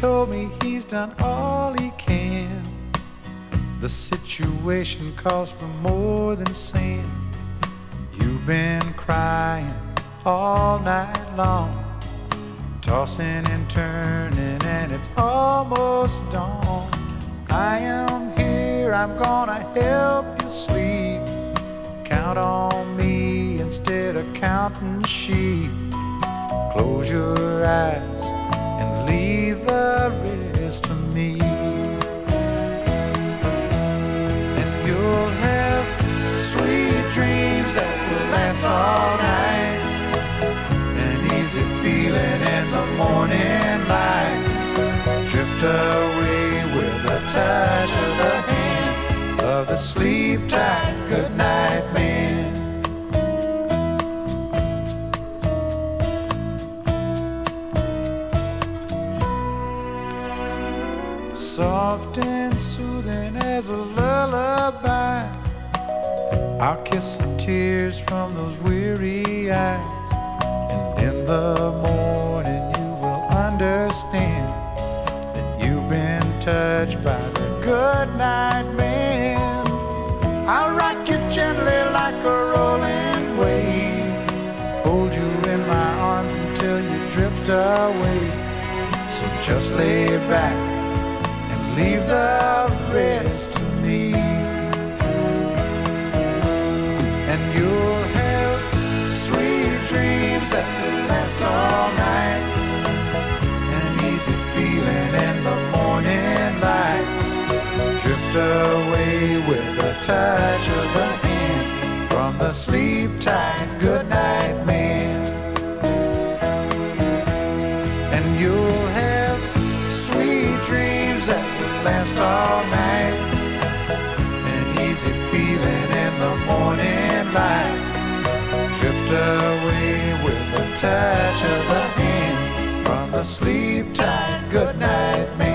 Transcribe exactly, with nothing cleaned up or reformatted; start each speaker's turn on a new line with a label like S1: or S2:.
S1: told me he's done all he can. The situation calls for more than sin. You've been crying all night long, tossing and turning, and it's almost dawn. I am here, I'm gonna help you sleep. Count on me instead of counting sheep. Close your eyes and leave the rest to me. And you'll have sweet dreams that will last all night, an easy feeling in the morning light. Drift away with a touch of the hand of the sleep-tight goodnight man. Soft and soothing as a lullaby, I'll kiss the tears from those weary eyes. And in the morning you will understand that you've been touched by the good night man. I'll rock you gently like a rolling wave, hold you in my arms until you drift away. So just lay back and leave the rest to me. And you'll have sweet dreams that will last all night, an easy feeling in the morning light. Drift away with a touch of the hand from the sleep-tight goodnight man. And you'll have sweet dreams that will last all night, an easy feeling in the morning light. Drift away with a touch of the hand from the sleep-tight goodnight man.